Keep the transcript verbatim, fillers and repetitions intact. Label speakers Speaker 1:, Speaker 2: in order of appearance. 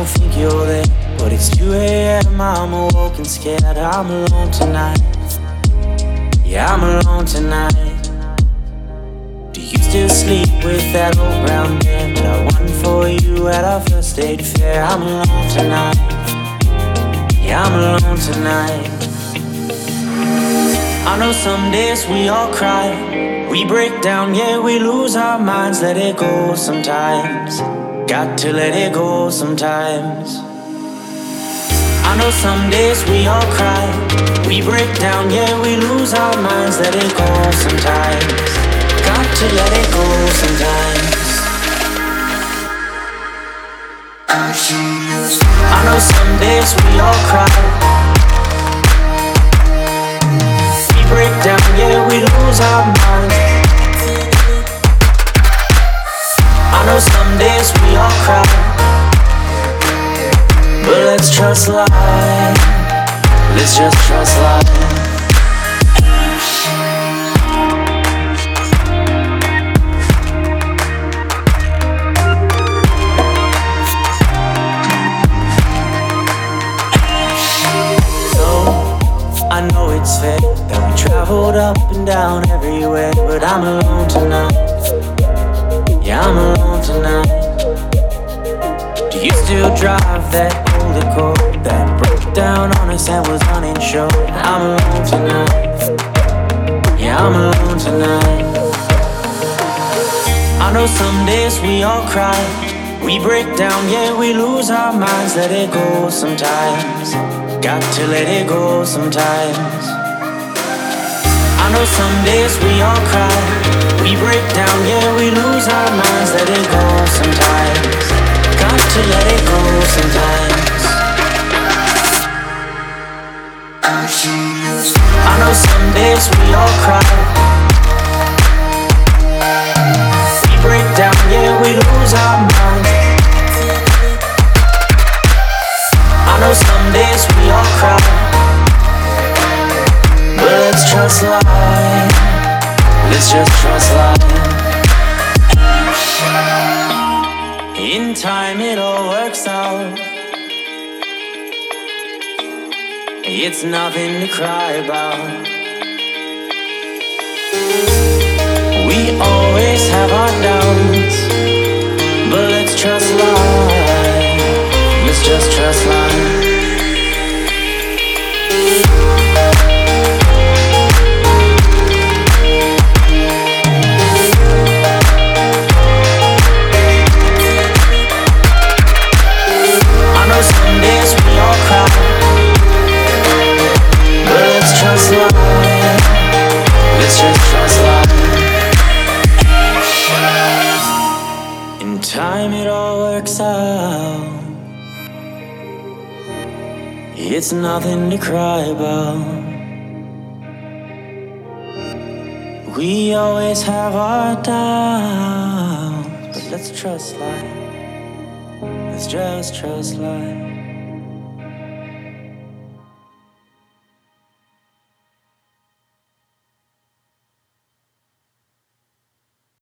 Speaker 1: don't think you're there, but it's two a.m. I'm awoke and scared. I'm alone tonight. Yeah, I'm alone tonight. Do you still sleep with that old brown bed that I won for you at our first date fair? I'm alone tonight. Yeah, I'm alone tonight. I know some days we all cry, we break down, yeah, we lose our minds. Let it go sometimes, got to let it go sometimes. I know some days we all cry, we break down, yeah, we lose our minds. Let it go sometimes, got to let it go sometimes. I know some days we all cry, break down, yeah, we lose our minds. I know some days we all cry, but let's trust life. Let's just trust life. I know it's fair that we traveled up and down everywhere, but I'm alone tonight. Yeah, I'm alone tonight. Do you still drive that old Accord that broke down on us and was uninsured? I'm alone tonight. Yeah, I'm alone tonight. I know some days we all cry, we break down, yeah, we lose our minds. Let it go sometimes, got to let it go sometimes. I know some days we all cry, we break down, yeah, we lose our minds. Let it go sometimes, got to let it go sometimes. I know some days we all cry, we break down, yeah, we lose our minds. I know some days we all cry, but let's trust life. Let's just trust life. In time it all works out. It's nothing to cry about. We always have our doubts, but let's trust life. Let's just trust life. I know some days we all cry, but let's trust life. Let's just trust life. In time it all works out. It's nothing to cry about. We always have our doubts, but let's trust life. Let's just trust life.